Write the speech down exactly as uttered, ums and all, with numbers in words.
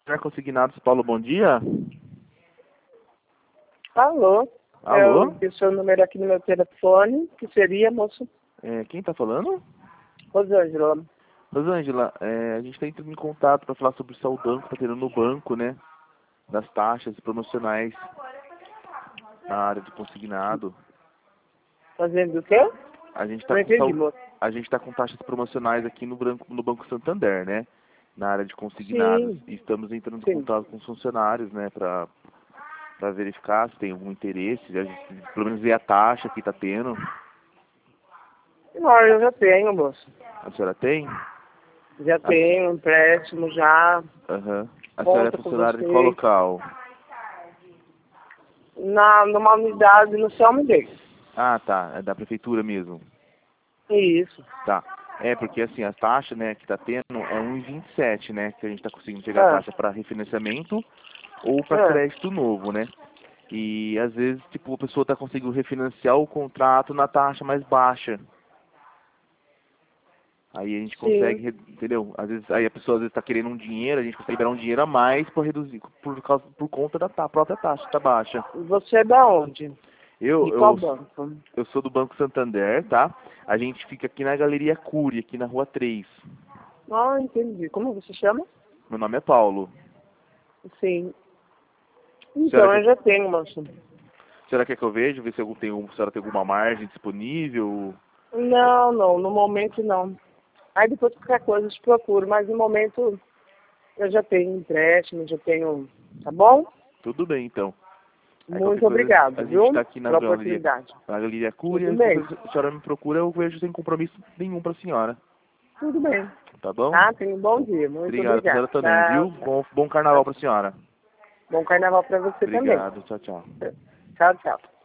Consignados, Paulo, bom dia. Alô? Alô? Eu vi o seu número aqui no meu telefone, que seria, moço? É, quem tá falando? Rosângela. Rosângela, é, a gente está entrando em contato para falar sobre o saldão que está tendo no banco, né? Das taxas promocionais na área de consignado. Fazendo o quê? A gente está Não com, entendi, sal... moço. a gente tá com taxas promocionais aqui no, branco, no Banco Santander, né? Na área de consignados. Sim, E estamos entrando em sim. contato com os funcionários, né? Para para verificar se tem algum interesse, a gente, pelo menos ver a taxa que está tendo. Não, eu já tenho, moço. A senhora tem? Já A, se- tenho um empréstimo, já. Aham. A senhora é Conta com funcionária de qual vocês. local? Na, numa unidade no Selma dele. Ah, tá. É da prefeitura mesmo. Isso. Tá. É, porque assim, a taxa, né, que tá tendo é um vírgula vinte e sete, né? Que a gente tá conseguindo pegar a Ah, taxa para refinanciamento ou para ah. crédito novo, né? E às vezes, tipo, a pessoa tá conseguindo refinanciar o contrato na taxa mais baixa. Aí a gente Sim. consegue, re- entendeu? Às vezes, aí a pessoa às vezes tá querendo um dinheiro, a gente consegue liberar um dinheiro a mais para reduzir, por causa, por conta da ta- própria taxa, tá baixa. Você é da onde? Eu, De qual eu, banco? eu sou do Banco Santander, tá? A gente fica aqui na Galeria Cury, aqui na Rua três. Ah, entendi. Como você chama? Meu nome é Paulo. Sim. A senhora Então, quer, eu já tenho, moço. a senhora quer que eu veja, ver se eu tenho, se a senhora tem alguma margem disponível? Não, não, no momento não. Aí depois qualquer coisa eu te procuro, mas no momento eu já tenho empréstimo, já tenho, tá bom? Tudo bem, então. Aí qualquer Muito coisa, a obrigado, gente viu? está aqui na Pela Galeria, oportunidade. na Galeria Cury, Tudo e bem, qualquer coisa a senhora me procura, eu vejo sem compromisso nenhum para a senhora. tudo bem. Tá bom? Tá? Tenha um bom dia. Muito Obrigado, para a senhora obrigada. também, Tchau, viu? tchau. Bom, bom carnaval para a senhora. Bom carnaval para você também. Obrigado, tchau, tchau. Tchau, tchau.